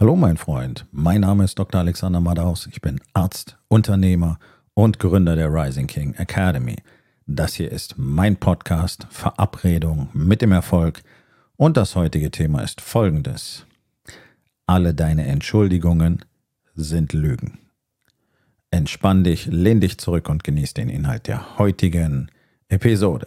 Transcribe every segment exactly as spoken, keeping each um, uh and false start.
Hallo mein Freund, mein Name ist Doktor Alexander Madaus, ich bin Arzt, Unternehmer und Gründer der Rising King Academy. Das hier ist mein Podcast Verabredung mit dem Erfolg und das heutige Thema ist folgendes: Alle deine Entschuldigungen sind Lügen. Entspann dich, lehn dich zurück und genieß den Inhalt der heutigen Episode.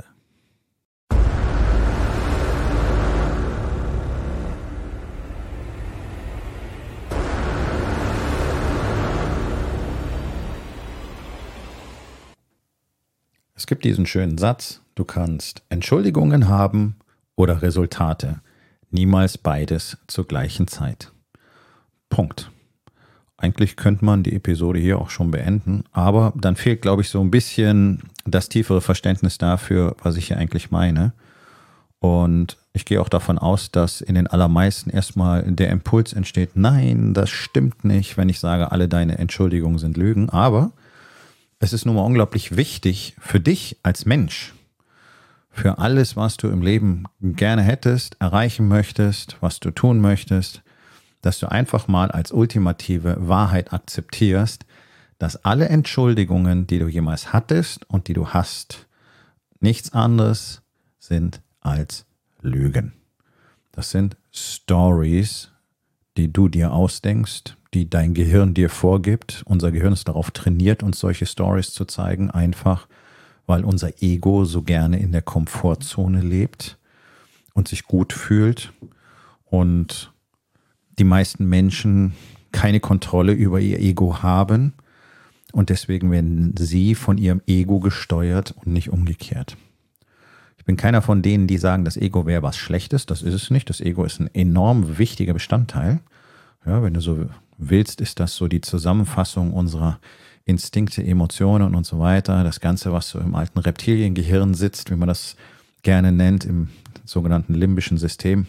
Es gibt diesen schönen Satz: Du kannst Entschuldigungen haben oder Resultate, niemals beides zur gleichen Zeit. Punkt. Eigentlich könnte man die Episode hier auch schon beenden, aber dann fehlt, glaube ich, so ein bisschen das tiefere Verständnis dafür, was ich hier eigentlich meine. Und ich gehe auch davon aus, dass in den allermeisten erstmal der Impuls entsteht: Nein, das stimmt nicht, wenn ich sage, alle deine Entschuldigungen sind Lügen. Aber es ist nun mal unglaublich wichtig für dich als Mensch, für alles, was du im Leben gerne hättest, erreichen möchtest, was du tun möchtest, dass du einfach mal als ultimative Wahrheit akzeptierst, dass alle Entschuldigungen, die du jemals hattest und die du hast, nichts anderes sind als Lügen. Das sind Stories, die du dir ausdenkst, die dein Gehirn dir vorgibt. Unser Gehirn ist darauf trainiert, uns solche Stories zu zeigen, einfach weil unser Ego so gerne in der Komfortzone lebt und sich gut fühlt und die meisten Menschen keine Kontrolle über ihr Ego haben und deswegen werden sie von ihrem Ego gesteuert und nicht umgekehrt. Ich bin keiner von denen, die sagen, das Ego wäre was Schlechtes. Das ist es nicht. Das Ego ist ein enorm wichtiger Bestandteil. Ja, wenn du so willst, ist das so die Zusammenfassung unserer Instinkte, Emotionen und so weiter. Das Ganze, was so im alten Reptiliengehirn sitzt, wie man das gerne nennt, im sogenannten limbischen System.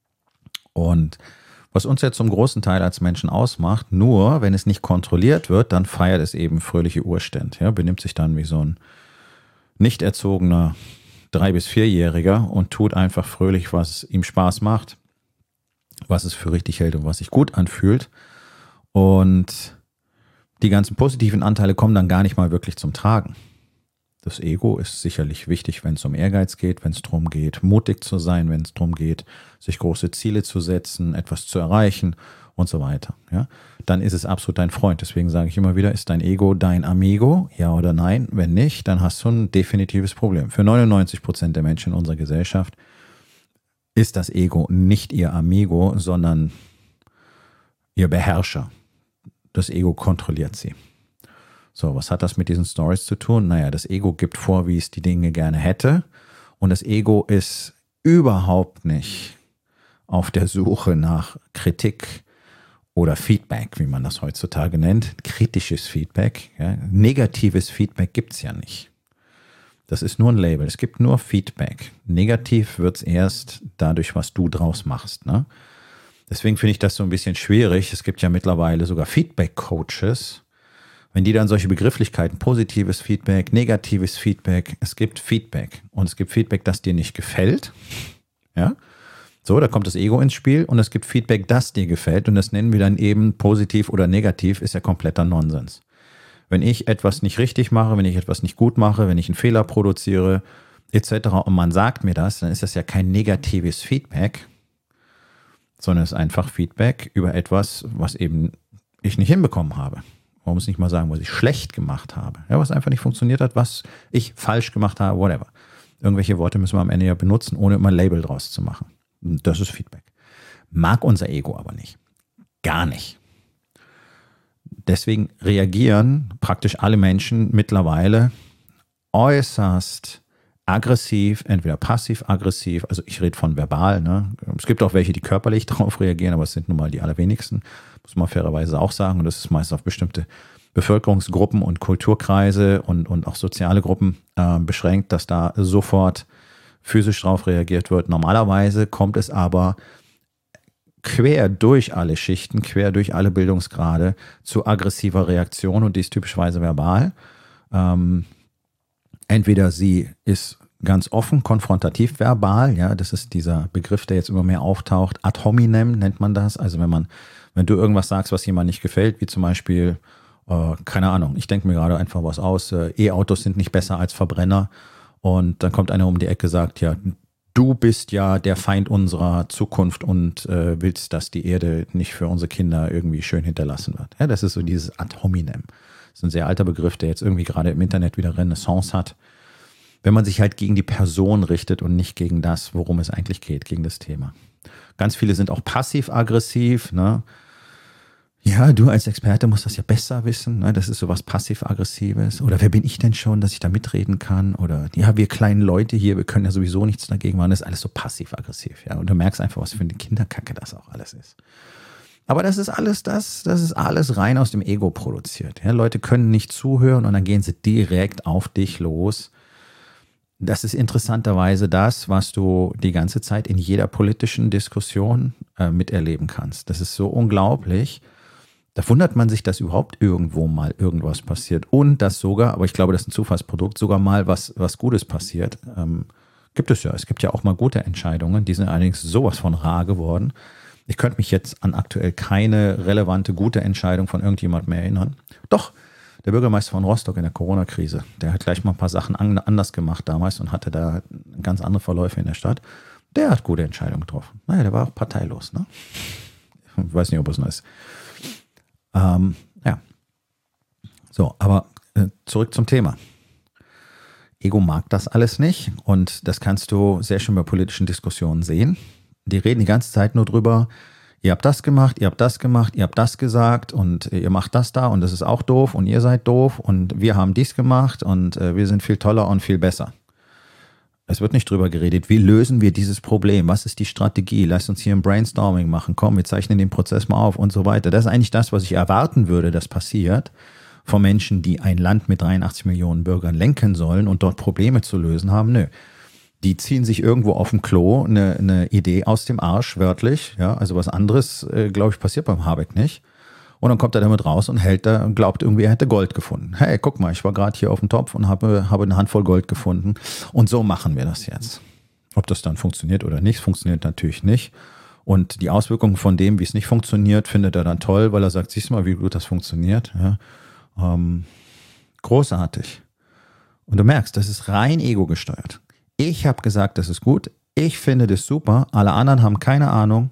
Und was uns jetzt zum großen Teil als Menschen ausmacht, nur wenn es nicht kontrolliert wird, dann feiert es eben fröhliche Urstände. Ja, benimmt sich dann wie so ein nicht erzogener drei- bis vierjähriger und tut einfach fröhlich, was ihm Spaß macht, was es für richtig hält und was sich gut anfühlt. Und die ganzen positiven Anteile kommen dann gar nicht mal wirklich zum Tragen. Das Ego ist sicherlich wichtig, wenn es um Ehrgeiz geht, wenn es darum geht, mutig zu sein, wenn es darum geht, sich große Ziele zu setzen, etwas zu erreichen und so weiter. Ja? Dann ist es absolut dein Freund. Deswegen sage ich immer wieder, ist dein Ego dein Amigo? Ja oder nein? Wenn nicht, dann hast du ein definitives Problem. Für neunundneunzig Prozent der Menschen in unserer Gesellschaft ist das Ego nicht ihr Amigo, sondern ihr Beherrscher. Das Ego kontrolliert sie. So, was hat das mit diesen Stories zu tun? Naja, das Ego gibt vor, wie es die Dinge gerne hätte. Und das Ego ist überhaupt nicht auf der Suche nach Kritik oder Feedback, wie man das heutzutage nennt. Kritisches Feedback. Ja. Negatives Feedback gibt es ja nicht. Das ist nur ein Label. Es gibt nur Feedback. Negativ wird es erst dadurch, was du draus machst. Ne? Deswegen finde ich das so ein bisschen schwierig. Es gibt ja mittlerweile sogar Feedback-Coaches. Wenn die dann solche Begrifflichkeiten, positives Feedback, negatives Feedback, es gibt Feedback. Und es gibt Feedback, das dir nicht gefällt. Ja? So, da kommt das Ego ins Spiel. Und es gibt Feedback, das dir gefällt. Und das nennen wir dann eben positiv oder negativ, ist ja kompletter Nonsens. Wenn ich etwas nicht richtig mache, wenn ich etwas nicht gut mache, wenn ich einen Fehler produziere, et cetera und man sagt mir das, dann ist das ja kein negatives Feedback, sondern es ist einfach Feedback über etwas, was eben ich nicht hinbekommen habe. Man muss nicht mal sagen, was ich schlecht gemacht habe. Ja, was einfach nicht funktioniert hat, was ich falsch gemacht habe, whatever. Irgendwelche Worte müssen wir am Ende ja benutzen, ohne immer ein Label draus zu machen. Das ist Feedback. Mag unser Ego aber nicht. Gar nicht. Deswegen reagieren praktisch alle Menschen mittlerweile äußerst aggressiv, entweder passiv-aggressiv, also ich rede von verbal. Ne? Es gibt auch welche, die körperlich darauf reagieren, aber es sind nun mal die allerwenigsten, muss man fairerweise auch sagen. Und das ist meist auf bestimmte Bevölkerungsgruppen und Kulturkreise und, und auch soziale Gruppen äh, beschränkt, dass da sofort physisch drauf reagiert wird. Normalerweise kommt es aber quer durch alle Schichten, quer durch alle Bildungsgrade zu aggressiver Reaktion und die ist typischerweise verbal. Ähm, entweder sie ist ganz offen, konfrontativ verbal, ja, das ist dieser Begriff, der jetzt immer mehr auftaucht, ad hominem nennt man das, also wenn man Wenn du irgendwas sagst, was jemand nicht gefällt, wie zum Beispiel, äh, keine Ahnung, ich denke mir gerade einfach was aus, äh, E-Autos sind nicht besser als Verbrenner und dann kommt einer um die Ecke, sagt, ja, du bist ja der Feind unserer Zukunft und äh, willst, dass die Erde nicht für unsere Kinder irgendwie schön hinterlassen wird. Ja, das ist so dieses Ad hominem. Das ist ein sehr alter Begriff, der jetzt irgendwie gerade im Internet wieder Renaissance hat. Wenn man sich halt gegen die Person richtet und nicht gegen das, worum es eigentlich geht, gegen das Thema. Ganz viele sind auch passiv-aggressiv, ne? Ja, du als Experte musst das ja besser wissen, ne? Das ist sowas passiv-aggressives. Oder wer bin ich denn schon, dass ich da mitreden kann? Oder ja, wir kleinen Leute hier, wir können ja sowieso nichts dagegen machen. Das ist alles so passiv-aggressiv, ja. Und du merkst einfach, was für eine Kinderkacke das auch alles ist. Aber das ist alles das, das ist alles rein aus dem Ego produziert. Ja? Leute können nicht zuhören und dann gehen sie direkt auf dich los. Das ist interessanterweise das, was du die ganze Zeit in jeder politischen Diskussion äh, miterleben kannst. Das ist so unglaublich. Da wundert man sich, dass überhaupt irgendwo mal irgendwas passiert. Und dass sogar, aber ich glaube, das ist ein Zufallsprodukt, sogar mal was, was Gutes passiert. Ähm, gibt es ja. Es gibt ja auch mal gute Entscheidungen. Die sind allerdings sowas von rar geworden. Ich könnte mich jetzt an aktuell keine relevante, gute Entscheidung von irgendjemandem mehr erinnern. Doch, der Bürgermeister von Rostock in der Corona-Krise, der hat gleich mal ein paar Sachen anders gemacht damals und hatte da ganz andere Verläufe in der Stadt. Der hat gute Entscheidungen getroffen. Naja, der war auch parteilos, ne? Ich weiß nicht, ob es noch ist. Ähm, ja. So, aber äh, zurück zum Thema. Ego mag das alles nicht und das kannst du sehr schön bei politischen Diskussionen sehen. Die reden die ganze Zeit nur drüber, ihr habt das gemacht, ihr habt das gemacht, ihr habt das gesagt und ihr macht das da und das ist auch doof und ihr seid doof und wir haben dies gemacht und äh, wir sind viel toller und viel besser. Es wird nicht drüber geredet, wie lösen wir dieses Problem, was ist die Strategie, lasst uns hier ein Brainstorming machen, komm, wir zeichnen den Prozess mal auf und so weiter. Das ist eigentlich das, was ich erwarten würde, das passiert von Menschen, die ein Land mit dreiundachtzig Millionen Bürgern lenken sollen und dort Probleme zu lösen haben. Nö. Die ziehen sich irgendwo auf dem Klo eine, eine Idee aus dem Arsch, wörtlich. Ja, also was anderes, äh, glaube ich, passiert beim Habeck nicht. Und dann kommt er damit raus und hält da und glaubt irgendwie, er hätte Gold gefunden. Hey, guck mal, ich war gerade hier auf dem Topf und habe, habe eine Handvoll Gold gefunden. Und so machen wir das jetzt. Ob das dann funktioniert oder nicht, funktioniert natürlich nicht. Und die Auswirkungen von dem, wie es nicht funktioniert, findet er dann toll, weil er sagt, siehst du mal, wie gut das funktioniert. Ja, ähm, großartig. Und du merkst, das ist rein ego gesteuert. Ich habe gesagt, das ist gut. Ich finde das super. Alle anderen haben keine Ahnung.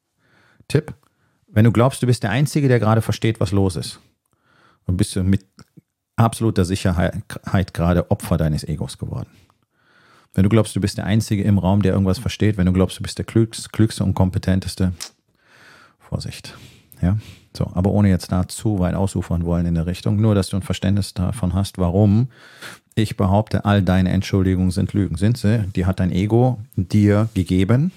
Tipp, wenn du glaubst, du bist der Einzige, der gerade versteht, was los ist, dann bist du mit absoluter Sicherheit gerade Opfer deines Egos geworden. Wenn du glaubst, du bist der Einzige im Raum, der irgendwas versteht, wenn du glaubst, du bist der Klügste, Klügste und Kompetenteste, Vorsicht. Ja? So, aber ohne jetzt da zu weit ausufern wollen in der Richtung, nur, dass du ein Verständnis davon hast, warum ich behaupte, all deine Entschuldigungen sind Lügen. Sind sie? Die hat dein Ego dir gegeben.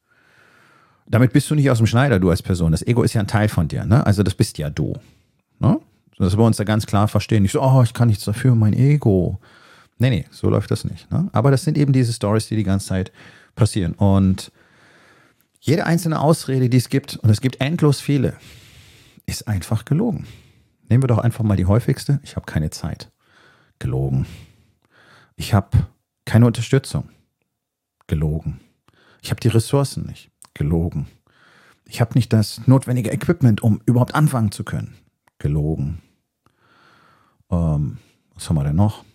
Damit bist du nicht aus dem Schneider, du als Person. Das Ego ist ja ein Teil von dir, ne? Also das bist ja du. Ne? Dass wir uns da ganz klar verstehen. Nicht so, oh, ich kann nichts dafür, mein Ego. Nee, nee, so läuft das nicht. Ne? Aber das sind eben diese Storys, die die ganze Zeit passieren. Und jede einzelne Ausrede, die es gibt, und es gibt endlos viele, ist einfach gelogen. Nehmen wir doch einfach mal die häufigste. Ich habe keine Zeit. Gelogen. Ich habe keine Unterstützung. Gelogen. Ich habe die Ressourcen nicht. Gelogen. Ich habe nicht das notwendige Equipment, um überhaupt anfangen zu können. Gelogen. Ähm, was haben wir denn noch?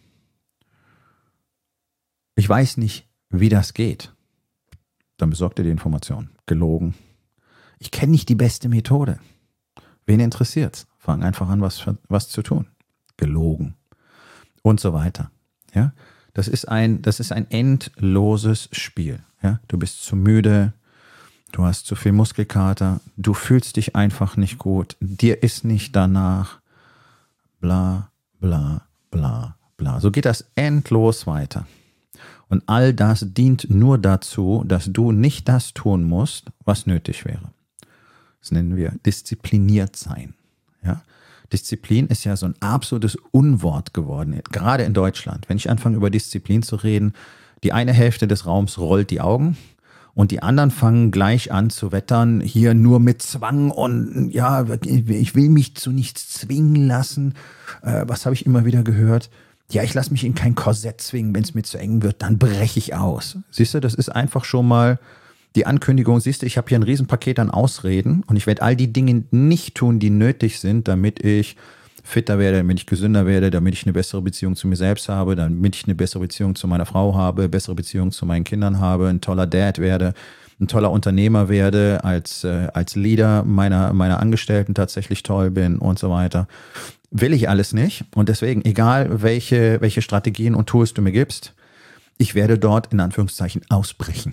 Ich weiß nicht, wie das geht. Dann besorgt ihr die Information. Gelogen. Ich kenne nicht die beste Methode. Wen interessiert's? Fang einfach an, was, was zu tun. Gelogen. Und so weiter. Ja? Das ist ein, das ist ein endloses Spiel. Ja? Du bist zu müde, du hast zu viel Muskelkater, du fühlst dich einfach nicht gut, dir ist nicht danach, bla, bla, bla, bla. So geht das endlos weiter. Und all das dient nur dazu, dass du nicht das tun musst, was nötig wäre. Das nennen wir diszipliniert sein. Ja? Disziplin ist ja so ein absolutes Unwort geworden, gerade in Deutschland. Wenn ich anfange, über Disziplin zu reden, die eine Hälfte des Raums rollt die Augen und die anderen fangen gleich an zu wettern, hier nur mit Zwang und ja, ich will mich zu nichts zwingen lassen. Äh, was habe ich immer wieder gehört? Ja, ich lasse mich in kein Korsett zwingen, wenn es mir zu eng wird, dann breche ich aus. Siehst du, das ist einfach schon mal Die Ankündigung, siehst du, ich habe hier ein Riesenpaket an Ausreden und ich werde all die Dinge nicht tun, die nötig sind, damit ich fitter werde, damit ich gesünder werde, damit ich eine bessere Beziehung zu mir selbst habe, damit ich eine bessere Beziehung zu meiner Frau habe, bessere Beziehung zu meinen Kindern habe, ein toller Dad werde, ein toller Unternehmer werde, als, äh, als Leader meiner, meiner Angestellten tatsächlich toll bin und so weiter. Will ich alles nicht. Und deswegen, egal welche, welche Strategien und Tools du mir gibst, ich werde dort in Anführungszeichen ausbrechen.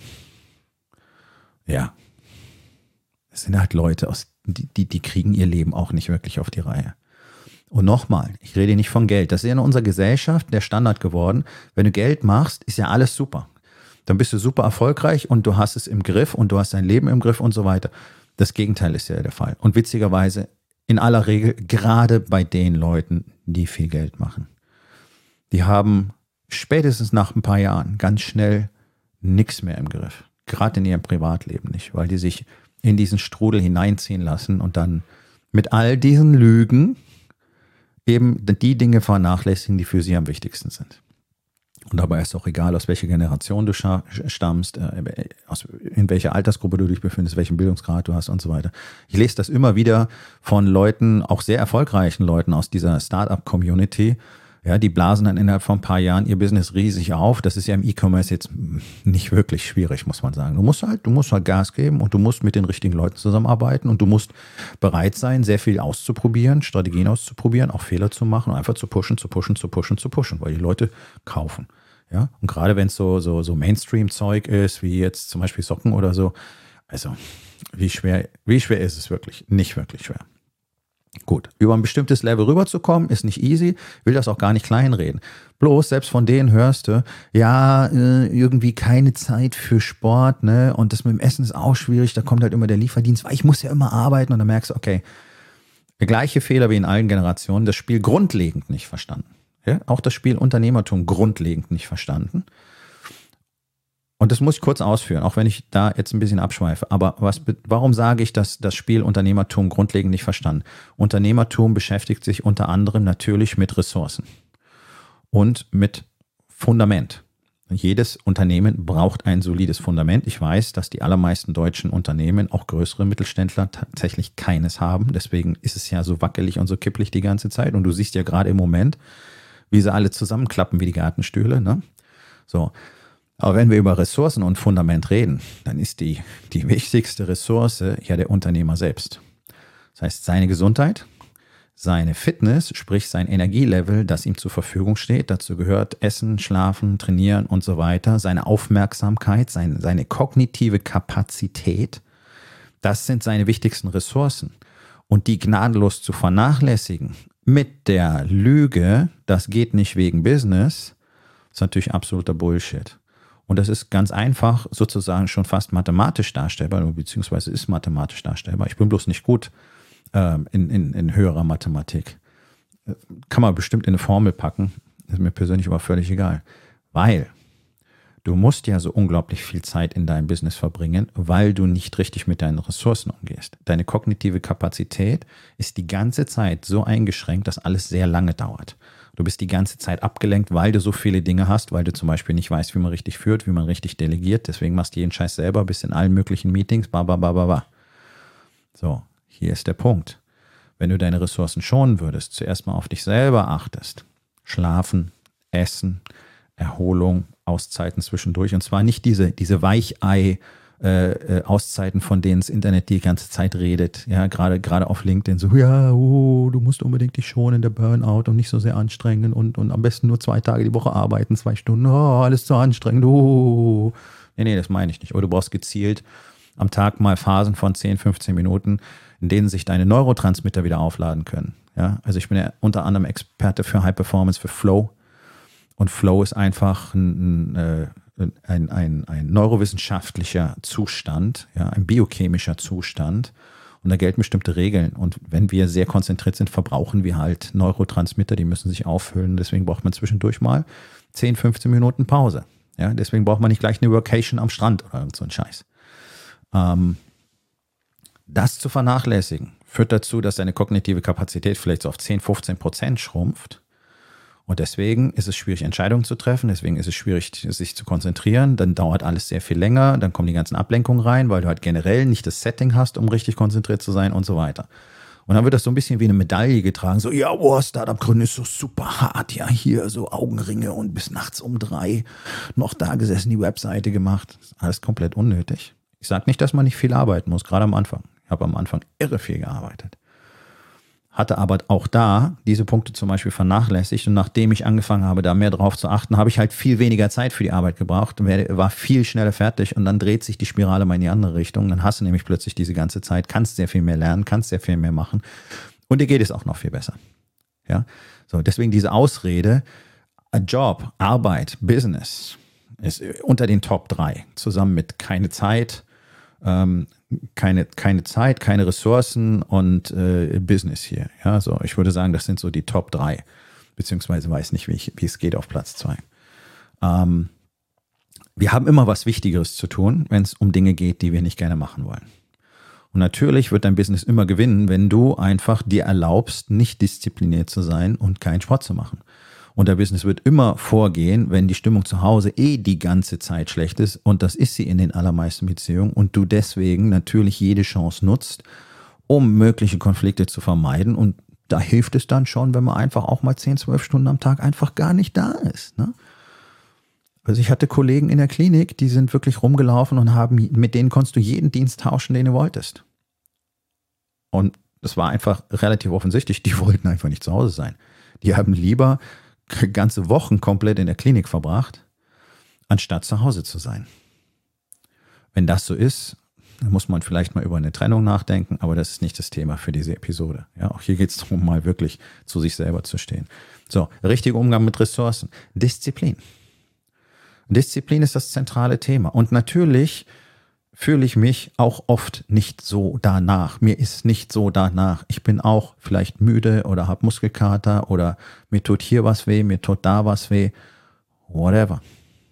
Ja. Es sind halt Leute, aus, die, die, die kriegen ihr Leben auch nicht wirklich auf die Reihe. Und nochmal, ich rede nicht von Geld. Das ist ja in unserer Gesellschaft der Standard geworden. Wenn du Geld machst, ist ja alles super. Dann bist du super erfolgreich und du hast es im Griff und du hast dein Leben im Griff und so weiter. Das Gegenteil ist ja der Fall. Und witzigerweise in aller Regel gerade bei den Leuten, die viel Geld machen. Die haben spätestens nach ein paar Jahren ganz schnell nichts mehr im Griff. Gerade in ihrem Privatleben nicht, weil die sich in diesen Strudel hineinziehen lassen und dann mit all diesen Lügen eben die Dinge vernachlässigen, die für sie am wichtigsten sind. Und dabei ist auch egal, aus welcher Generation du stammst, aus, in welcher Altersgruppe du dich befindest, welchen Bildungsgrad du hast und so weiter. Ich lese das immer wieder von Leuten, auch sehr erfolgreichen Leuten aus dieser Startup-Community. Ja, die blasen dann innerhalb von ein paar Jahren ihr Business riesig auf. Das ist ja im E-Commerce jetzt nicht wirklich schwierig, muss man sagen. Du musst halt, du musst halt Gas geben und du musst mit den richtigen Leuten zusammenarbeiten und du musst bereit sein, sehr viel auszuprobieren, Strategien auszuprobieren, auch Fehler zu machen und einfach zu pushen, zu pushen, zu pushen, zu pushen, weil die Leute kaufen. Ja, und gerade wenn es so, so, so Mainstream-Zeug ist, wie jetzt zum Beispiel Socken oder so, also wie schwer, wie schwer ist es wirklich? Nicht wirklich schwer. Gut, über ein bestimmtes Level rüberzukommen, ist nicht easy, will das auch gar nicht kleinreden. Bloß, selbst von denen hörst du, ja, irgendwie keine Zeit für Sport, ne, und das mit dem Essen ist auch schwierig, da kommt halt immer der Lieferdienst, weil ich muss ja immer arbeiten und dann merkst du, okay, der gleiche Fehler wie in allen Generationen, das Spiel grundlegend nicht verstanden. Ja? Auch das Spiel Unternehmertum grundlegend nicht verstanden. Und das muss ich kurz ausführen, auch wenn ich da jetzt ein bisschen abschweife. Aber was, warum sage ich, dass das Spiel Unternehmertum grundlegend nicht verstanden? Unternehmertum beschäftigt sich unter anderem natürlich mit Ressourcen und mit Fundament. Jedes Unternehmen braucht ein solides Fundament. Ich weiß, dass die allermeisten deutschen Unternehmen, auch größere Mittelständler, tatsächlich keines haben. Deswegen ist es ja so wackelig und so kipplig die ganze Zeit. Und du siehst ja gerade im Moment, wie sie alle zusammenklappen wie die Gartenstühle, ne? So. Aber wenn wir über Ressourcen und Fundament reden, dann ist die, die wichtigste Ressource ja der Unternehmer selbst. Das heißt, seine Gesundheit, seine Fitness, sprich sein Energielevel, das ihm zur Verfügung steht. Dazu gehört Essen, Schlafen, Trainieren und so weiter. Seine Aufmerksamkeit, seine, seine kognitive Kapazität, das sind seine wichtigsten Ressourcen. Und die gnadenlos zu vernachlässigen mit der Lüge, das geht nicht wegen Business, ist natürlich absoluter Bullshit. Und das ist ganz einfach sozusagen schon fast mathematisch darstellbar, beziehungsweise ist mathematisch darstellbar. Ich bin bloß nicht gut ähm, in, in, in höherer Mathematik. Kann man bestimmt in eine Formel packen, ist mir persönlich aber völlig egal. Weil du musst ja so unglaublich viel Zeit in deinem Business verbringen, weil du nicht richtig mit deinen Ressourcen umgehst. Deine kognitive Kapazität ist die ganze Zeit so eingeschränkt, dass alles sehr lange dauert. Du bist die ganze Zeit abgelenkt, weil du so viele Dinge hast, weil du zum Beispiel nicht weißt, wie man richtig führt, wie man richtig delegiert. Deswegen machst du jeden Scheiß selber, bist in allen möglichen Meetings, ba, ba, ba, ba, ba. So, hier ist der Punkt. Wenn du deine Ressourcen schonen würdest, zuerst mal auf dich selber achtest, Schlafen, Essen, Erholung, Auszeiten zwischendurch, und zwar nicht diese, diese Weichei- Äh, Auszeiten, von denen das Internet die ganze Zeit redet, ja, gerade gerade auf LinkedIn, so, ja, oh, du musst unbedingt dich schonen, der Burnout und nicht so sehr anstrengen und, und am besten nur zwei Tage die Woche arbeiten, zwei Stunden, oh, alles zu anstrengend, oh. Nee, nee, das meine ich nicht. Oder du brauchst gezielt am Tag mal Phasen von zehn, fünfzehn Minuten, in denen sich deine Neurotransmitter wieder aufladen können. Ja, also ich bin ja unter anderem Experte für High Performance, für Flow, und Flow ist einfach ein, ein Ein, ein, ein neurowissenschaftlicher Zustand, ja, ein biochemischer Zustand, und da gelten bestimmte Regeln, und wenn wir sehr konzentriert sind, verbrauchen wir halt Neurotransmitter, die müssen sich auffüllen, deswegen braucht man zwischendurch mal zehn, fünfzehn Minuten Pause, ja, deswegen braucht man nicht gleich eine Workation am Strand oder irgend so ein Scheiß. Ähm, das zu vernachlässigen führt dazu, dass deine kognitive Kapazität vielleicht so auf zehn, fünfzehn Prozent schrumpft. Und deswegen ist es schwierig, Entscheidungen zu treffen. Deswegen ist es schwierig, sich zu konzentrieren. Dann dauert alles sehr viel länger. Dann kommen die ganzen Ablenkungen rein, weil du halt generell nicht das Setting hast, um richtig konzentriert zu sein und so weiter. Und dann wird das so ein bisschen wie eine Medaille getragen. So, ja, oh, Startup gründen ist so super hart. Ja, hier so Augenringe und bis nachts um drei noch da gesessen, die Webseite gemacht. Das ist alles komplett unnötig. Ich sage nicht, dass man nicht viel arbeiten muss, gerade am Anfang. Ich habe am Anfang irre viel gearbeitet. Hatte aber auch da diese Punkte zum Beispiel vernachlässigt. Und nachdem ich angefangen habe, da mehr drauf zu achten, habe ich halt viel weniger Zeit für die Arbeit gebraucht und war viel schneller fertig. Und dann dreht sich die Spirale mal in die andere Richtung. Dann hast du nämlich plötzlich diese ganze Zeit, kannst sehr viel mehr lernen, kannst sehr viel mehr machen. Und dir geht es auch noch viel besser. Ja, so deswegen diese Ausrede, Job, Arbeit, Business ist unter den Top drei. Zusammen mit keine Zeit, ähm, keine, keine Zeit, keine Ressourcen und äh, Business hier. Ja, so ich würde sagen, das sind so die Top drei, beziehungsweise weiß nicht, wie, ich, wie es geht auf Platz zwei. Ähm, wir haben immer was Wichtigeres zu tun, wenn es um Dinge geht, die wir nicht gerne machen wollen. Und natürlich wird dein Business immer gewinnen, wenn du einfach dir erlaubst, nicht diszipliniert zu sein und keinen Sport zu machen. Und der Business wird immer vorgehen, wenn die Stimmung zu Hause eh die ganze Zeit schlecht ist. Und das ist sie in den allermeisten Beziehungen. Und du deswegen natürlich jede Chance nutzt, um mögliche Konflikte zu vermeiden. Und da hilft es dann schon, wenn man einfach auch mal zehn, zwölf Stunden am Tag einfach gar nicht da ist. Ne? Also ich hatte Kollegen in der Klinik, die sind wirklich rumgelaufen und haben, mit denen konntest du jeden Dienst tauschen, den du wolltest. Und das war einfach relativ offensichtlich, die wollten einfach nicht zu Hause sein. Die haben lieber ganze Wochen komplett in der Klinik verbracht, anstatt zu Hause zu sein. Wenn das so ist, dann muss man vielleicht mal über eine Trennung nachdenken, aber das ist nicht das Thema für diese Episode. Ja, auch hier geht es darum, mal wirklich zu sich selber zu stehen. So, richtiger Umgang mit Ressourcen. Disziplin. Disziplin ist das zentrale Thema. Und natürlich fühle ich mich auch oft nicht so danach. Mir ist nicht so danach. Ich bin auch vielleicht müde oder habe Muskelkater oder mir tut hier was weh, mir tut da was weh. Whatever.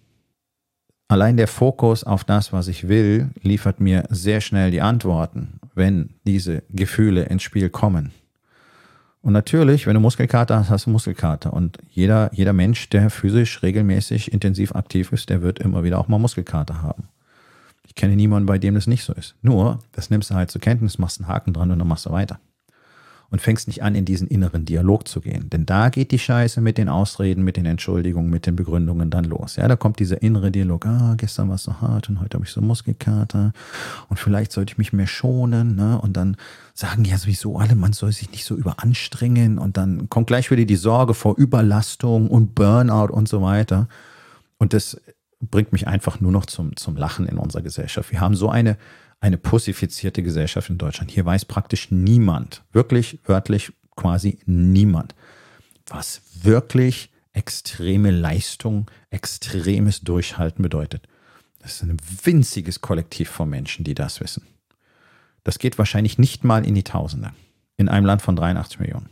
Allein der Fokus auf das, was ich will, liefert mir sehr schnell die Antworten, wenn diese Gefühle ins Spiel kommen. Und natürlich, wenn du Muskelkater hast, hast du Muskelkater. Und jeder, jeder Mensch, der physisch regelmäßig intensiv aktiv ist, der wird immer wieder auch mal Muskelkater haben. Ich kenne niemanden, bei dem das nicht so ist. Nur, das nimmst du halt zur Kenntnis, machst einen Haken dran und dann machst du weiter. Und fängst nicht an, in diesen inneren Dialog zu gehen. Denn da geht die Scheiße mit den Ausreden, mit den Entschuldigungen, mit den Begründungen dann los. Ja, da kommt dieser innere Dialog. Ah, gestern war es so hart und heute habe ich so Muskelkater. Und vielleicht sollte ich mich mehr schonen. Ne? Und dann sagen ja sowieso alle, man soll sich nicht so überanstrengen. Und dann kommt gleich wieder die Sorge vor Überlastung und Burnout und so weiter. Und das bringt mich einfach nur noch zum, zum Lachen in unserer Gesellschaft. Wir haben so eine, eine pussifizierte Gesellschaft in Deutschland. Hier weiß praktisch niemand, wirklich wörtlich quasi niemand, was wirklich extreme Leistung, extremes Durchhalten bedeutet. Das ist ein winziges Kollektiv von Menschen, die das wissen. Das geht wahrscheinlich nicht mal in die Tausende. In einem Land von dreiundachtzig Millionen.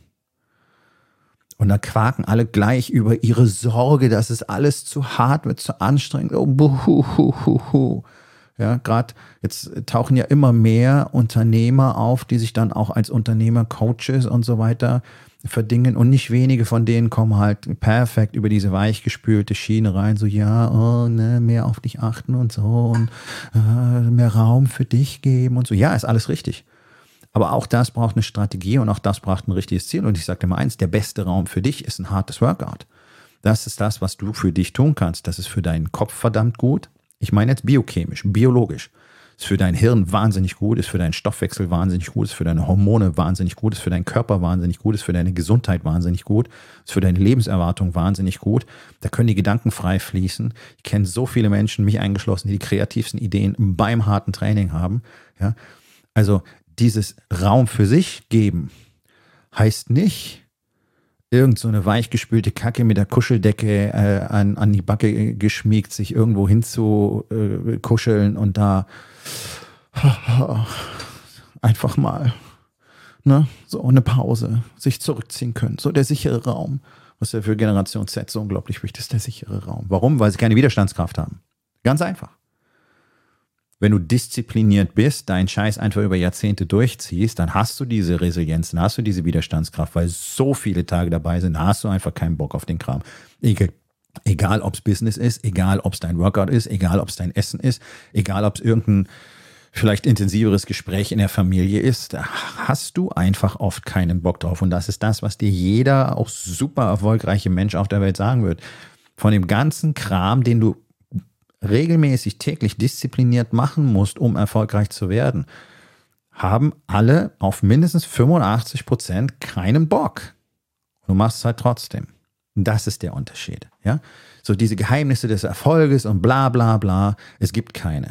Und da quaken alle gleich über ihre Sorge, dass es alles zu hart wird, zu anstrengend. Oh, buhuhuhuhu. Ja, gerade jetzt tauchen ja immer mehr Unternehmer auf, die sich dann auch als Unternehmer, Coaches und so weiter verdingen. Und nicht wenige von denen kommen halt perfekt über diese weichgespülte Schiene rein. So, ja, oh, ne, mehr auf dich achten und so und äh, mehr Raum für dich geben und so. Ja, ist alles richtig. Aber auch das braucht eine Strategie und auch das braucht ein richtiges Ziel. Und ich sage dir mal eins, der beste Raum für dich ist ein hartes Workout. Das ist das, was du für dich tun kannst. Das ist für deinen Kopf verdammt gut. Ich meine jetzt biochemisch, biologisch. Ist für dein Hirn wahnsinnig gut, ist für deinen Stoffwechsel wahnsinnig gut, ist für deine Hormone wahnsinnig gut, ist für deinen Körper wahnsinnig gut, ist für deine Gesundheit wahnsinnig gut, ist für deine Lebenserwartung wahnsinnig gut. Da können die Gedanken frei fließen. Ich kenne so viele Menschen, mich eingeschlossen, die die kreativsten Ideen beim harten Training haben. Ja, also dieses Raum für sich geben heißt nicht, irgend so eine weichgespülte Kacke mit der Kuscheldecke äh, an, an die Backe geschmiegt, sich irgendwo hinzu äh, kuscheln und da einfach mal ne, so eine Pause, sich zurückziehen können. So der sichere Raum, was ja für Generation Z so unglaublich wichtig ist, der sichere Raum. Warum? Weil sie keine Widerstandskraft haben. Ganz einfach. Wenn du diszipliniert bist, deinen Scheiß einfach über Jahrzehnte durchziehst, dann hast du diese Resilienz, dann hast du diese Widerstandskraft, weil so viele Tage dabei sind, da hast du einfach keinen Bock auf den Kram. Egal, egal ob es Business ist, egal ob es dein Workout ist, egal ob es dein Essen ist, egal ob es irgendein vielleicht intensiveres Gespräch in der Familie ist, da hast du einfach oft keinen Bock drauf. Und das ist das, was dir jeder auch super erfolgreiche Mensch auf der Welt sagen wird. Von dem ganzen Kram, den du regelmäßig täglich diszipliniert machen musst, um erfolgreich zu werden, haben alle auf mindestens fünfundachtzig Prozent keinen Bock. Du machst es halt trotzdem. Das ist der Unterschied. Ja? So diese Geheimnisse des Erfolges und bla bla bla, es gibt keine.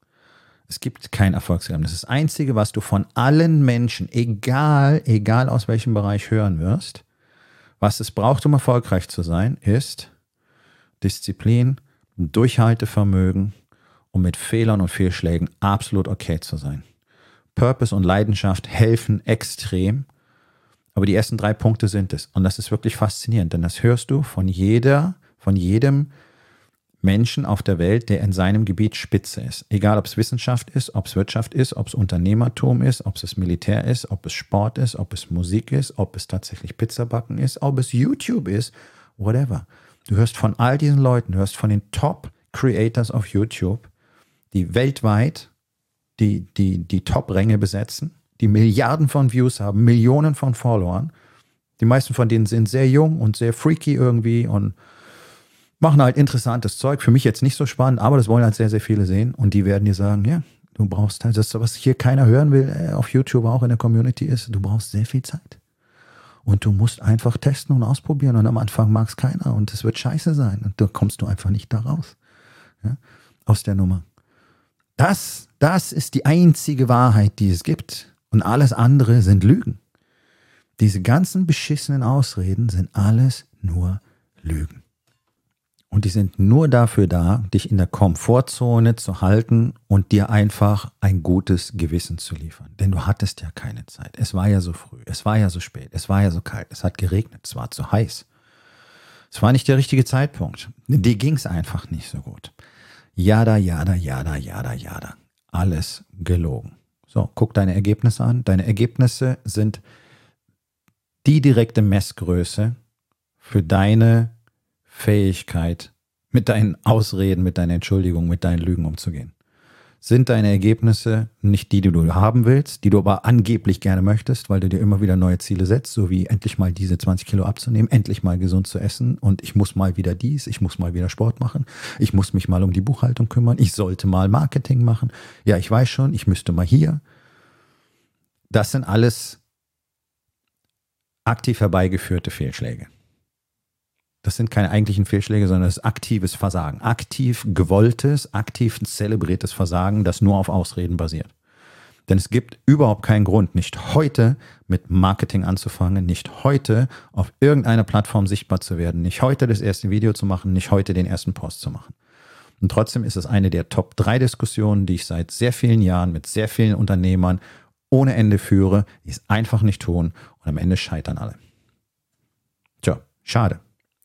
Es gibt kein Erfolgsgeheimnis. Das Einzige, was du von allen Menschen, egal, egal aus welchem Bereich hören wirst, was es braucht, um erfolgreich zu sein, ist Disziplin, Durchhaltevermögen, um mit Fehlern und Fehlschlägen absolut okay zu sein. Purpose und Leidenschaft helfen extrem, aber die ersten drei Punkte sind es. Und das ist wirklich faszinierend, denn das hörst du von jeder, von jedem Menschen auf der Welt, der in seinem Gebiet Spitze ist. Egal, ob es Wissenschaft ist, ob es Wirtschaft ist, ob es Unternehmertum ist, ob es Militär ist, ob es Sport ist, ob es Musik ist, ob es tatsächlich Pizzabacken ist, ob es YouTube ist, whatever. Du hörst von all diesen Leuten, du hörst von den Top-Creators auf YouTube, die weltweit die, die, die Top-Ränge besetzen, die Milliarden von Views haben, Millionen von Followern. Die meisten von denen sind sehr jung und sehr freaky irgendwie und machen halt interessantes Zeug. Für mich jetzt nicht so spannend, aber das wollen halt sehr, sehr viele sehen. Und die werden dir sagen, ja, du brauchst halt, das, was hier keiner hören will, äh, auf YouTube auch in der Community ist, du brauchst sehr viel Zeit. Und du musst einfach testen und ausprobieren. Und am Anfang mag es keiner und es wird scheiße sein. Und da kommst du einfach nicht da raus. Ja, aus der Nummer. Das, das ist die einzige Wahrheit, die es gibt. Und alles andere sind Lügen. Diese ganzen beschissenen Ausreden sind alles nur Lügen. Und die sind nur dafür da, dich in der Komfortzone zu halten und dir einfach ein gutes Gewissen zu liefern. Denn du hattest ja keine Zeit. Es war ja so früh, es war ja so spät, es war ja so kalt, es hat geregnet, es war zu heiß. Es war nicht der richtige Zeitpunkt. Dir ging es einfach nicht so gut. Jada, jada, jada, jada, jada. Alles gelogen. So, guck deine Ergebnisse an. Deine Ergebnisse sind die direkte Messgröße für deine Fähigkeit, mit deinen Ausreden, mit deinen Entschuldigungen, mit deinen Lügen umzugehen. Sind deine Ergebnisse nicht die, die du haben willst, die du aber angeblich gerne möchtest, weil du dir immer wieder neue Ziele setzt, so wie endlich mal diese zwanzig Kilo abzunehmen, endlich mal gesund zu essen und ich muss mal wieder dies, ich muss mal wieder Sport machen, ich muss mich mal um die Buchhaltung kümmern, ich sollte mal Marketing machen, ja, ich weiß schon, ich müsste mal hier. Das sind alles aktiv herbeigeführte Fehlschläge. Das sind keine eigentlichen Fehlschläge, sondern das ist aktives Versagen. Aktiv gewolltes, aktiv zelebriertes Versagen, das nur auf Ausreden basiert. Denn es gibt überhaupt keinen Grund, nicht heute mit Marketing anzufangen, nicht heute auf irgendeiner Plattform sichtbar zu werden, nicht heute das erste Video zu machen, nicht heute den ersten Post zu machen. Und trotzdem ist es eine der Top drei Diskussionen, die ich seit sehr vielen Jahren mit sehr vielen Unternehmern ohne Ende führe, die es einfach nicht tun und am Ende scheitern alle. Tja, schade.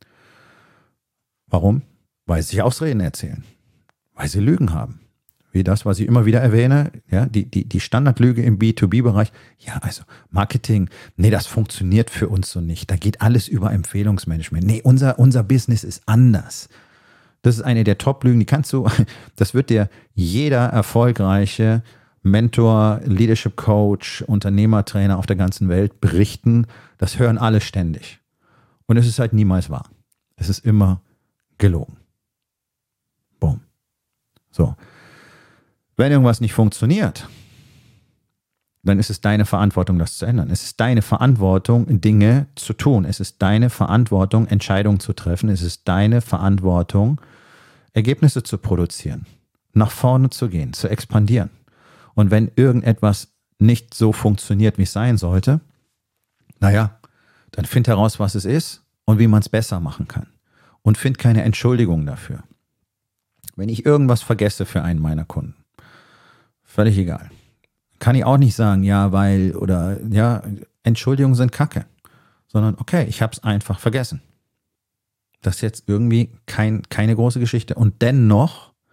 Warum? Weil sie sich Ausreden erzählen. Weil sie Lügen haben. Wie das, was ich immer wieder erwähne, ja, die, die, die Standardlüge im B zwei B-Bereich. Ja, also Marketing, nee, das funktioniert für uns so nicht. Da geht alles über Empfehlungsmanagement. Nee, unser, unser Business ist anders. Das ist eine der Top-Lügen, die kannst du, das wird dir jeder erfolgreiche Mentor, Leadership Coach, Unternehmertrainer auf der ganzen Welt berichten. Das hören alle ständig. Und es ist halt niemals wahr. Es ist immer gelogen. Boom. So. Wenn irgendwas nicht funktioniert, dann ist es deine Verantwortung, das zu ändern. Es ist deine Verantwortung, Dinge zu tun. Es ist deine Verantwortung, Entscheidungen zu treffen. Es ist deine Verantwortung, Ergebnisse zu produzieren, nach vorne zu gehen, zu expandieren. Und wenn irgendetwas nicht so funktioniert, wie es sein sollte, naja, dann find heraus, was es ist und wie man es besser machen kann. Und find keine Entschuldigung dafür. Wenn ich irgendwas vergesse für einen meiner Kunden, völlig egal, kann ich auch nicht sagen, ja, weil, oder, ja, Entschuldigungen sind Kacke, sondern okay, ich habe es einfach vergessen. Das ist jetzt irgendwie kein, keine große Geschichte. Und dennoch,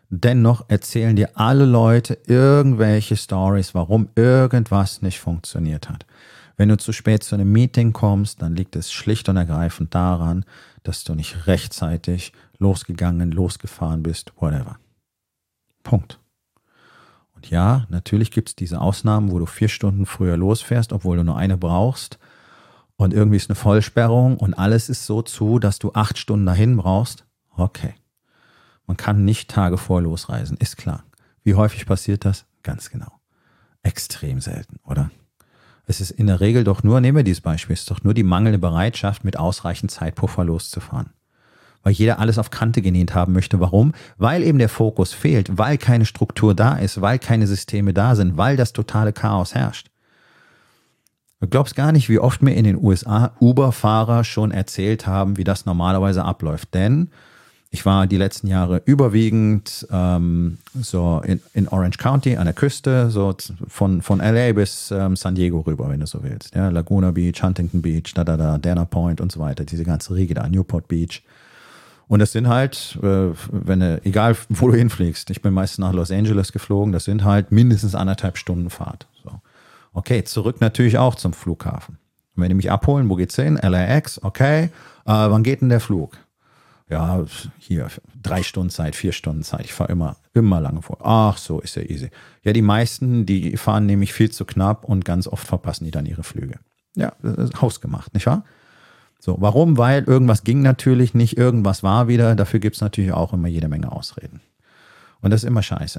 Dennoch erzählen dir alle Leute irgendwelche Stories, warum irgendwas nicht funktioniert hat. Wenn du zu spät zu einem Meeting kommst, dann liegt es schlicht und ergreifend daran, dass du nicht rechtzeitig losgegangen, losgefahren bist, whatever. Punkt. Und ja, natürlich gibt es diese Ausnahmen, wo du vier Stunden früher losfährst, obwohl du nur eine brauchst. Und irgendwie ist eine Vollsperrung und alles ist so zu, dass du acht Stunden dahin brauchst. Okay. Man kann nicht Tage vor losreisen, ist klar. Wie häufig passiert das? Ganz genau. Extrem selten, oder? Es ist in der Regel doch nur, nehmen wir dieses Beispiel, es ist doch nur die mangelnde Bereitschaft, mit ausreichend Zeitpuffer loszufahren. Weil jeder alles auf Kante genäht haben möchte. Warum? Weil eben der Fokus fehlt, weil keine Struktur da ist, weil keine Systeme da sind, weil das totale Chaos herrscht. Du glaubst gar nicht, wie oft mir in den U S A Uber-Fahrer schon erzählt haben, wie das normalerweise abläuft. Denn ich war die letzten Jahre überwiegend ähm, so in, in Orange County an der Küste, so von, von L A bis ähm, San Diego rüber, wenn du so willst. Ja, Laguna Beach, Huntington Beach, da, da, da, Dana Point und so weiter, diese ganze Riege da, Newport Beach. Und das sind halt, äh, wenn du, egal wo du hinfliegst, ich bin meistens nach Los Angeles geflogen, das sind halt mindestens anderthalb Stunden Fahrt. So. Okay, zurück natürlich auch zum Flughafen. Und wenn die mich abholen, wo geht's hin? L A X, okay. Äh, wann geht denn der Flug? Ja, hier, drei Stunden Zeit, vier Stunden Zeit. Ich fahre immer, immer lange vor. Ach so, ist ja easy. Ja, die meisten, die fahren nämlich viel zu knapp und ganz oft verpassen die dann ihre Flüge. Ja, das ist hausgemacht, nicht wahr? So, warum? Weil irgendwas ging natürlich nicht, irgendwas war wieder. Dafür gibt es natürlich auch immer jede Menge Ausreden. Und das ist immer scheiße.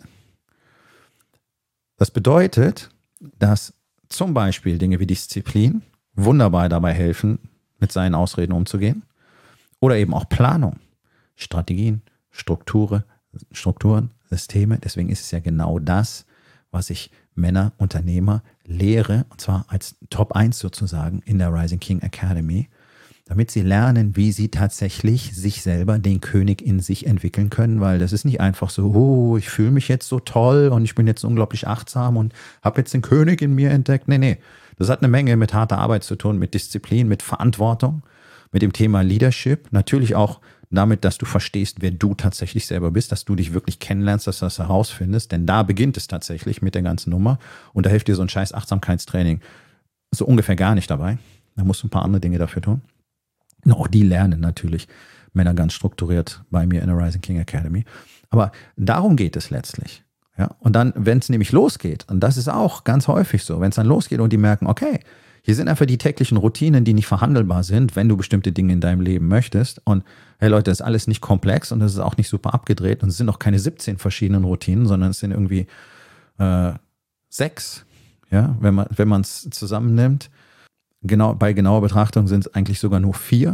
Das bedeutet, dass zum Beispiel Dinge wie Disziplin wunderbar dabei helfen, mit seinen Ausreden umzugehen. Oder eben auch Planung, Strategien, Strukturen, Strukturen, Systeme. Deswegen ist es ja genau das, was ich Männer, Unternehmer lehre, und zwar als Top eins sozusagen in der Rising King Academy, damit sie lernen, wie sie tatsächlich sich selber, den König in sich entwickeln können, weil das ist nicht einfach so, oh, ich fühle mich jetzt so toll und ich bin jetzt unglaublich achtsam und habe jetzt den König in mir entdeckt. Nee, nee, das hat eine Menge mit harter Arbeit zu tun, mit Disziplin, mit Verantwortung, mit dem Thema Leadership, natürlich auch damit, dass du verstehst, wer du tatsächlich selber bist, dass du dich wirklich kennenlernst, dass du das herausfindest, denn da beginnt es tatsächlich mit der ganzen Nummer und da hilft dir so ein scheiß Achtsamkeitstraining so ungefähr gar nicht dabei. Da musst du ein paar andere Dinge dafür tun. Und auch die lernen natürlich Männer ganz strukturiert bei mir in der Rising King Academy. Aber darum geht es letztlich. Ja? Und dann, wenn es nämlich losgeht, und das ist auch ganz häufig so, wenn es dann losgeht und die merken, okay, hier sind einfach die täglichen Routinen, die nicht verhandelbar sind, wenn du bestimmte Dinge in deinem Leben möchtest. Und hey Leute, das ist alles nicht komplex und das ist auch nicht super abgedreht und es sind auch keine siebzehn verschiedenen Routinen, sondern es sind irgendwie äh, sechs, ja, wenn man wenn man es zusammennimmt. Genau, bei genauer Betrachtung sind es eigentlich sogar nur vier.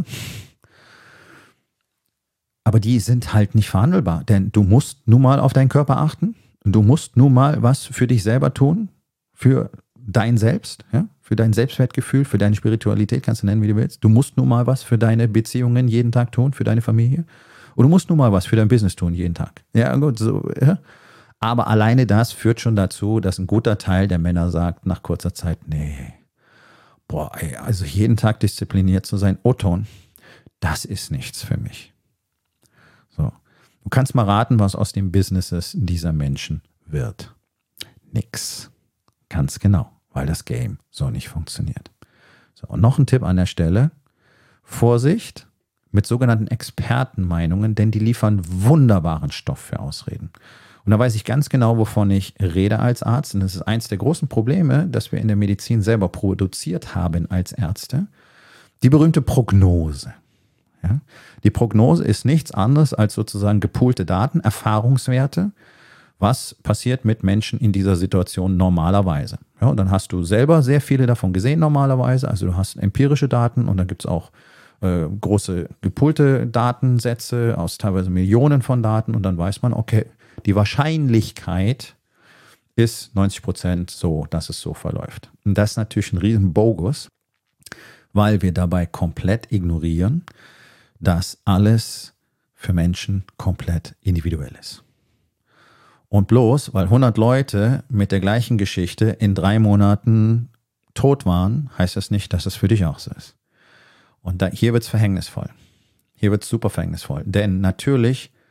Aber die sind halt nicht verhandelbar, denn du musst nun mal auf deinen Körper achten. Du musst nun mal was für dich selber tun, für dein Selbst, ja, für dein Selbstwertgefühl, für deine Spiritualität, kannst du nennen, wie du willst. Du musst nun mal was für deine Beziehungen jeden Tag tun, für deine Familie. Und du musst nun mal was für dein Business tun, jeden Tag. Ja, gut, so, ja. Aber alleine das führt schon dazu, dass ein guter Teil der Männer sagt nach kurzer Zeit, nee, boah, ey, also jeden Tag diszipliniert zu sein, O-Ton, das ist nichts für mich. So. Du kannst mal raten, was aus den Businesses dieser Menschen wird. Nix. Ganz genau, weil das Game so nicht funktioniert. So, und noch ein Tipp an der Stelle. Vorsicht mit sogenannten Expertenmeinungen, denn die liefern wunderbaren Stoff für Ausreden. Und da weiß ich ganz genau, wovon ich rede als Arzt. Und das ist eins der großen Probleme, das wir in der Medizin selber produziert haben als Ärzte. Die berühmte Prognose. Ja? Die Prognose ist nichts anderes als sozusagen gepoolte Daten, Erfahrungswerte. Was passiert mit Menschen in dieser Situation normalerweise? Ja, und dann hast du selber sehr viele davon gesehen normalerweise. Also du hast empirische Daten und dann gibt es auch äh, große gepoolte Datensätze aus teilweise Millionen von Daten. Und dann weiß man, okay, die Wahrscheinlichkeit ist neunzig Prozent so, dass es so verläuft. Und das ist natürlich ein riesen Bogus, weil wir dabei komplett ignorieren, dass alles für Menschen komplett individuell ist. Und bloß, weil hundert Leute mit der gleichen Geschichte in drei Monaten tot waren, heißt das nicht, dass es für dich auch so ist. Und da, hier wird es verhängnisvoll. Hier wird es super verhängnisvoll. Denn natürlich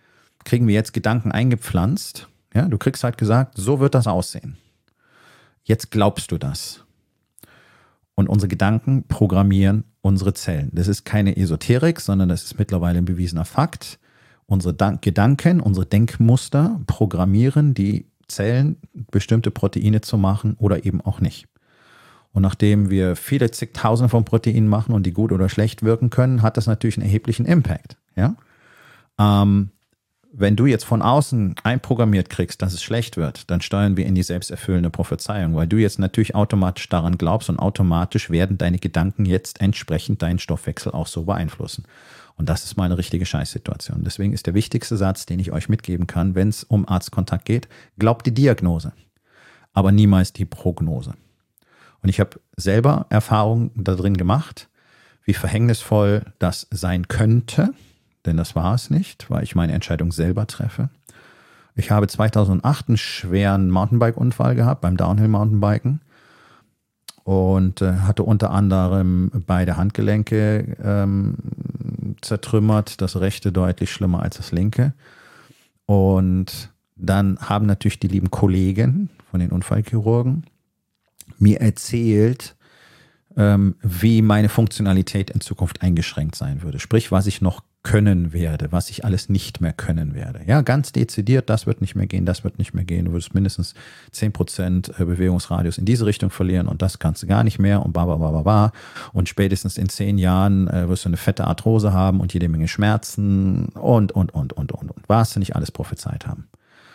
kriegen wir jetzt Gedanken eingepflanzt. Ja, du kriegst halt gesagt, so wird das aussehen. Jetzt glaubst du das. Und unsere Gedanken programmieren unsere Zellen. Das ist keine Esoterik, sondern das ist mittlerweile ein bewiesener Fakt. Unsere Gedanken, unsere Denkmuster programmieren die Zellen, bestimmte Proteine zu machen oder eben auch nicht. Und nachdem wir viele zigtausende von Proteinen machen und die gut oder schlecht wirken können, hat das natürlich einen erheblichen Impact. Ja? Ähm, wenn du jetzt von außen einprogrammiert kriegst, dass es schlecht wird, dann steuern wir in die selbsterfüllende Prophezeiung, weil du jetzt natürlich automatisch daran glaubst und automatisch werden deine Gedanken jetzt entsprechend deinen Stoffwechsel auch so beeinflussen. Und das ist mal eine richtige Scheißsituation. Deswegen ist der wichtigste Satz, den ich euch mitgeben kann, wenn es um Arztkontakt geht, glaubt die Diagnose, aber niemals die Prognose. Und ich habe selber Erfahrungen da drin gemacht, wie verhängnisvoll das sein könnte, denn das war es nicht, weil ich meine Entscheidung selber treffe. Ich habe zweitausendacht einen schweren Mountainbike-Unfall gehabt beim Downhill-Mountainbiken und äh, hatte unter anderem beide Handgelenke ähm, zertrümmert, das rechte deutlich schlimmer als das linke. Und dann haben natürlich die lieben Kollegen von den Unfallchirurgen mir erzählt, ähm, wie meine Funktionalität in Zukunft eingeschränkt sein würde. Sprich, was ich noch können werde, was ich alles nicht mehr können werde. Ja, ganz dezidiert, das wird nicht mehr gehen, das wird nicht mehr gehen. Du würdest mindestens zehn Prozent Bewegungsradius in diese Richtung verlieren und das kannst du gar nicht mehr und ba, ba, ba, ba, ba. Und spätestens in zehn Jahren äh, wirst du eine fette Arthrose haben und jede Menge Schmerzen und, und, und, und, und, und. Was du nicht alles prophezeit haben.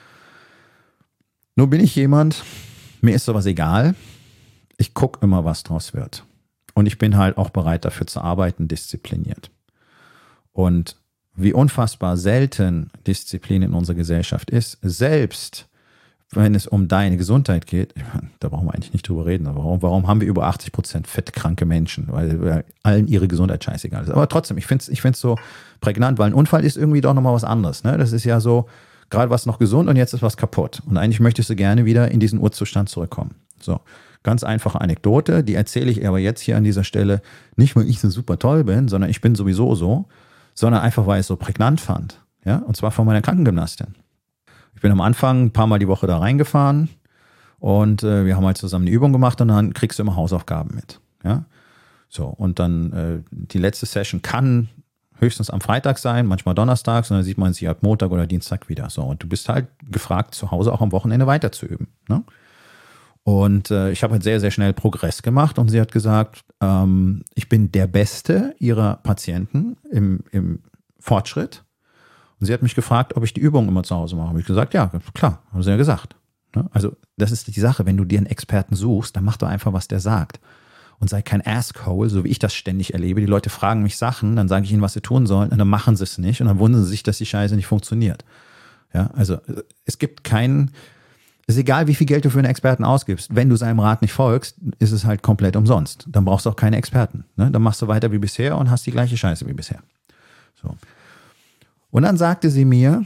Nur bin ich jemand, mir ist sowas egal. Ich gucke immer, was draus wird. Und ich bin halt auch bereit, dafür zu arbeiten, diszipliniert. Und wie unfassbar selten Disziplin in unserer Gesellschaft ist, selbst wenn es um deine Gesundheit geht, da brauchen wir eigentlich nicht drüber reden, aber warum, warum haben wir über achtzig Prozent fettkranke Menschen? Weil allen ihre Gesundheit scheißegal ist. Aber trotzdem, ich finde es ich find's so prägnant, weil ein Unfall ist irgendwie doch nochmal was anderes. Ne? Das ist ja so, gerade was noch gesund und jetzt ist was kaputt. Und eigentlich möchtest du gerne wieder in diesen Urzustand zurückkommen. So. Ganz einfache Anekdote, die erzähle ich aber jetzt hier an dieser Stelle nicht, weil ich so super toll bin, sondern ich bin sowieso so, sondern einfach, weil ich es so prägnant fand. Ja? Und zwar von meiner Krankengymnastin. Ich bin am Anfang ein paar Mal die Woche da reingefahren und äh, wir haben halt zusammen eine Übung gemacht und dann kriegst du immer Hausaufgaben mit. Ja? So, und dann äh, die letzte Session kann höchstens am Freitag sein, manchmal donnerstags und dann sieht man sich ab Montag oder Dienstag wieder. So, und du bist halt gefragt, zu Hause auch am Wochenende weiter zu üben. Ne? Und äh, ich habe halt sehr, sehr schnell Progress gemacht und sie hat gesagt, ähm, ich bin der Beste ihrer Patienten im, im Fortschritt. Und sie hat mich gefragt, ob ich die Übung immer zu Hause mache. Habe ich gesagt, ja, klar, haben sie ja gesagt. Ne? Also das ist die Sache, wenn du dir einen Experten suchst, dann mach doch einfach, was der sagt. Und sei kein Asshole, so wie ich das ständig erlebe. Die Leute fragen mich Sachen, dann sage ich ihnen, was sie tun sollen und dann machen sie es nicht und dann wundern sie sich, dass die Scheiße nicht funktioniert. Ja, also es gibt keinen... Es ist egal, wie viel Geld du für einen Experten ausgibst. Wenn du seinem Rat nicht folgst, ist es halt komplett umsonst. Dann brauchst du auch keine Experten. Ne? Dann machst du weiter wie bisher und hast die gleiche Scheiße wie bisher. So. Und dann sagte sie mir,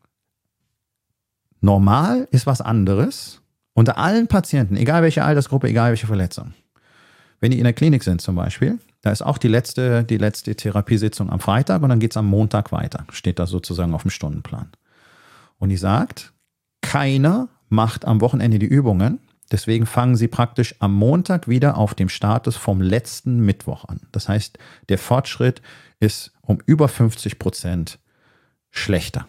normal ist was anderes unter allen Patienten, egal welche Altersgruppe, egal welche Verletzung. Wenn die in der Klinik sind zum Beispiel, da ist auch die letzte, die letzte Therapiesitzung am Freitag und dann geht es am Montag weiter. Steht da sozusagen auf dem Stundenplan. Und die sagt, keiner macht am Wochenende die Übungen. Deswegen fangen sie praktisch am Montag wieder auf dem Status vom letzten Mittwoch an. Das heißt, der Fortschritt ist um über fünfzig Prozent schlechter.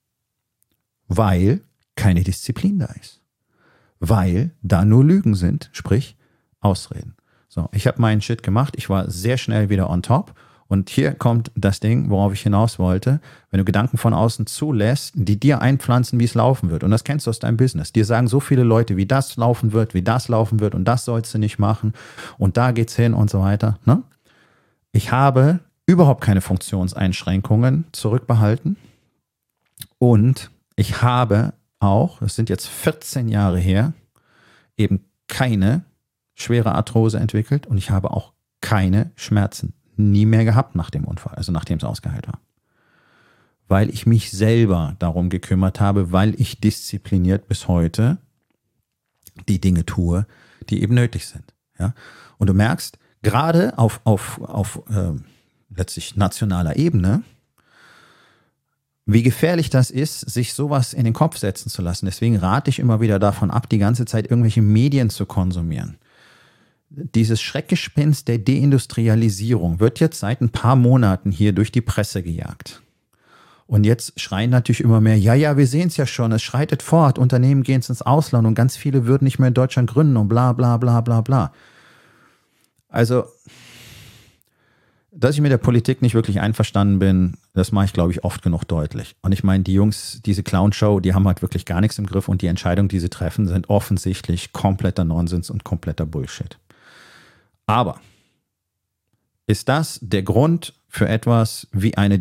Weil keine Disziplin da ist. Weil da nur Lügen sind, sprich Ausreden. So, ich habe meinen Shit gemacht. Ich war sehr schnell wieder on top. Und hier kommt das Ding, worauf ich hinaus wollte. Wenn du Gedanken von außen zulässt, die dir einpflanzen, wie es laufen wird. Und das kennst du aus deinem Business. Dir sagen so viele Leute, wie das laufen wird, wie das laufen wird und das sollst du nicht machen. Und da geht's hin und so weiter. Ne? Ich habe überhaupt keine Funktionseinschränkungen zurückbehalten. Und ich habe auch, das sind jetzt vierzehn Jahre her, eben keine schwere Arthrose entwickelt. Und ich habe auch keine Schmerzen nie mehr gehabt nach dem Unfall, also nachdem es ausgeheilt war. Weil ich mich selber darum gekümmert habe, weil ich diszipliniert bis heute die Dinge tue, die eben nötig sind. Ja? Und du merkst, gerade auf, auf, auf äh, letztlich nationaler Ebene wie gefährlich das ist, sich sowas in den Kopf setzen zu lassen. Deswegen rate ich immer wieder davon ab, die ganze Zeit irgendwelche Medien zu konsumieren. Dieses Schreckgespenst der Deindustrialisierung wird jetzt seit ein paar Monaten hier durch die Presse gejagt. Und jetzt schreien natürlich immer mehr, ja, ja, wir sehen es ja schon, es schreitet fort, Unternehmen gehen ins Ausland und ganz viele würden nicht mehr in Deutschland gründen und bla bla bla bla bla. Also, dass ich mit der Politik nicht wirklich einverstanden bin, das mache ich, glaube ich, oft genug deutlich. Und ich meine, die Jungs, diese Clown-Show, die haben halt wirklich gar nichts im Griff und die Entscheidungen, die sie treffen, sind offensichtlich kompletter Nonsens und kompletter Bullshit. Aber ist das der Grund für etwas wie eine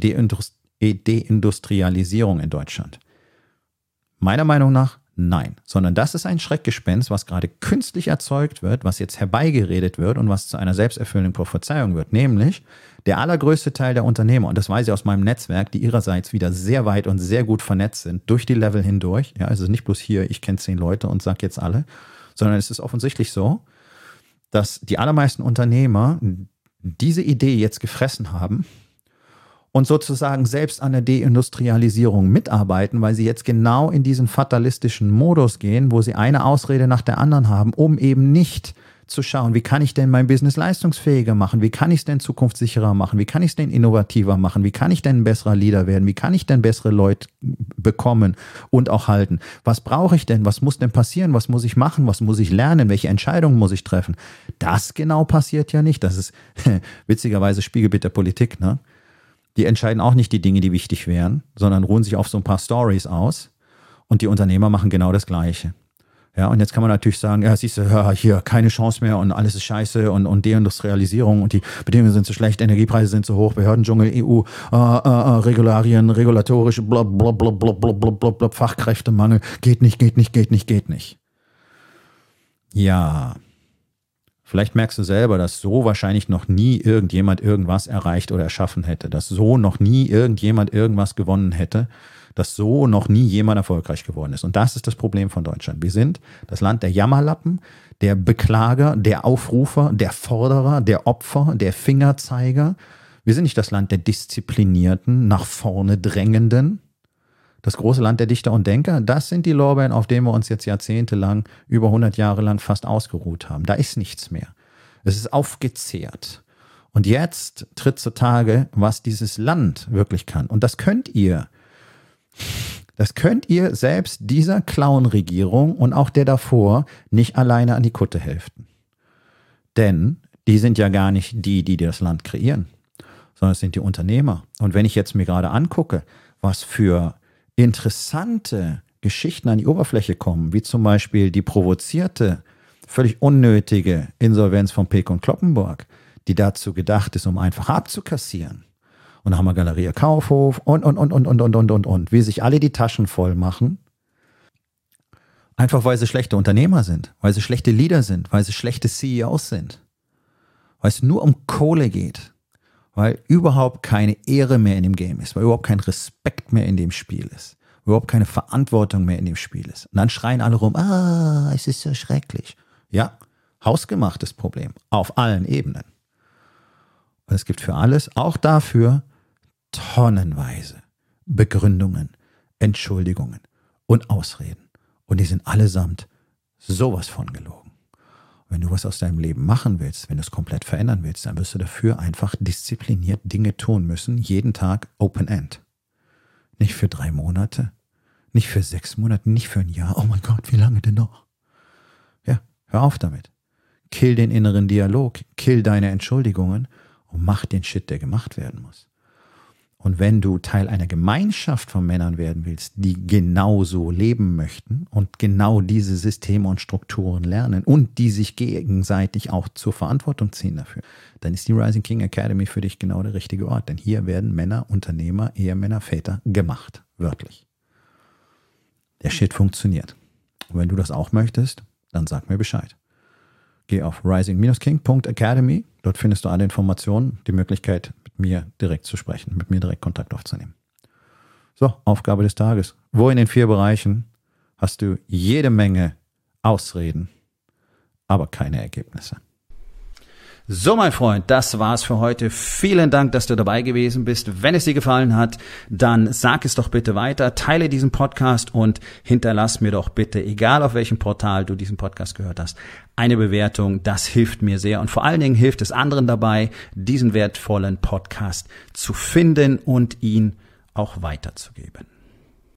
Deindustrialisierung in Deutschland? Meiner Meinung nach nein, sondern das ist ein Schreckgespenst, was gerade künstlich erzeugt wird, was jetzt herbeigeredet wird und was zu einer selbsterfüllenden Prophezeiung wird, nämlich der allergrößte Teil der Unternehmer, und das weiß ich aus meinem Netzwerk, die ihrerseits wieder sehr weit und sehr gut vernetzt sind, durch die Level hindurch, ja, also nicht bloß hier, ich kenne zehn Leute und sage jetzt alle, sondern es ist offensichtlich so, dass die allermeisten Unternehmer diese Idee jetzt gefressen haben und sozusagen selbst an der Deindustrialisierung mitarbeiten, weil sie jetzt genau in diesen fatalistischen Modus gehen, wo sie eine Ausrede nach der anderen haben, um eben nicht zu schauen, wie kann ich denn mein Business leistungsfähiger machen, wie kann ich es denn zukunftssicherer machen, wie kann ich es denn innovativer machen, wie kann ich denn ein besserer Leader werden, wie kann ich denn bessere Leute bekommen und auch halten, was brauche ich denn, was muss denn passieren, was muss ich machen, was muss ich lernen, welche Entscheidungen muss ich treffen. Das genau passiert ja nicht, das ist witzigerweise Spiegelbild der Politik, ne? Die entscheiden auch nicht die Dinge, die wichtig wären, sondern ruhen sich auf so ein paar Stories aus und die Unternehmer machen genau das Gleiche. Ja, und jetzt kann man natürlich sagen, ja, siehst du, ja, hier keine Chance mehr und alles ist scheiße und, und Deindustrialisierung und die Bedingungen sind so schlecht, Energiepreise sind so hoch, Behördendschungel, E U, äh, äh, Regularien, regulatorische, blub, blub, blub, blub, blub, blub, blub, blub, Fachkräftemangel, geht nicht, geht nicht, geht nicht, geht nicht. Ja, vielleicht merkst du selber, dass so wahrscheinlich noch nie irgendjemand irgendwas erreicht oder erschaffen hätte, dass so noch nie irgendjemand irgendwas gewonnen hätte, dass so noch nie jemand erfolgreich geworden ist. Und das ist das Problem von Deutschland. Wir sind das Land der Jammerlappen, der Beklager, der Aufrufer, der Forderer, der Opfer, der Fingerzeiger. Wir sind nicht das Land der Disziplinierten, nach vorne Drängenden. Das große Land der Dichter und Denker, das sind die Lorbeeren, auf denen wir uns jetzt jahrzehntelang, über hundert Jahre lang fast ausgeruht haben. Da ist nichts mehr. Es ist aufgezehrt. Und jetzt tritt zutage, was dieses Land wirklich kann. Und das könnt ihr, das könnt ihr selbst dieser Clown-Regierung und auch der davor nicht alleine an die Kutte helfen. Denn die sind ja gar nicht die, die das Land kreieren, sondern es sind die Unternehmer. Und wenn ich jetzt mir gerade angucke, was für interessante Geschichten an die Oberfläche kommen, wie zum Beispiel die provozierte, völlig unnötige Insolvenz von Peek und Kloppenburg, die dazu gedacht ist, um einfach abzukassieren. Und dann haben wir Galeria Kaufhof und, und, und, und, und, und, und, und, und, wie sich alle die Taschen voll machen, einfach weil sie schlechte Unternehmer sind, weil sie schlechte Leader sind, weil sie schlechte C E Os sind, weil es nur um Kohle geht, weil überhaupt keine Ehre mehr in dem Game ist, weil überhaupt kein Respekt mehr in dem Spiel ist, weil überhaupt keine Verantwortung mehr in dem Spiel ist. Und dann schreien alle rum, ah, es ist so schrecklich. Ja, hausgemachtes Problem, auf allen Ebenen. Und es gibt für alles, auch dafür, tonnenweise Begründungen, Entschuldigungen und Ausreden. Und die sind allesamt sowas von gelogen. Wenn du was aus deinem Leben machen willst, wenn du es komplett verändern willst, dann wirst du dafür einfach diszipliniert Dinge tun müssen, jeden Tag Open End. Nicht für drei Monate, nicht für sechs Monate, nicht für ein Jahr. Oh mein Gott, wie lange denn noch? Ja, hör auf damit. Kill den inneren Dialog, kill deine Entschuldigungen und mach den Shit, der gemacht werden muss. Und wenn du Teil einer Gemeinschaft von Männern werden willst, die genauso leben möchten und genau diese Systeme und Strukturen lernen und die sich gegenseitig auch zur Verantwortung ziehen dafür, dann ist die Rising King Academy für dich genau der richtige Ort. Denn hier werden Männer, Unternehmer, Ehemänner, Väter gemacht. Wörtlich. Der Shit funktioniert. Und wenn du das auch möchtest, dann sag mir Bescheid. Geh auf rising king punkt academy. Dort findest du alle Informationen, die Möglichkeit, mit mir direkt zu sprechen, mit mir direkt Kontakt aufzunehmen. So, Aufgabe des Tages. Wo in den vier Bereichen hast du jede Menge Ausreden, aber keine Ergebnisse? So, mein Freund, das war's für heute. Vielen Dank, dass du dabei gewesen bist. Wenn es dir gefallen hat, dann sag es doch bitte weiter, teile diesen Podcast und hinterlass mir doch bitte, egal auf welchem Portal du diesen Podcast gehört hast, eine Bewertung. Das hilft mir sehr und vor allen Dingen hilft es anderen dabei, diesen wertvollen Podcast zu finden und ihn auch weiterzugeben.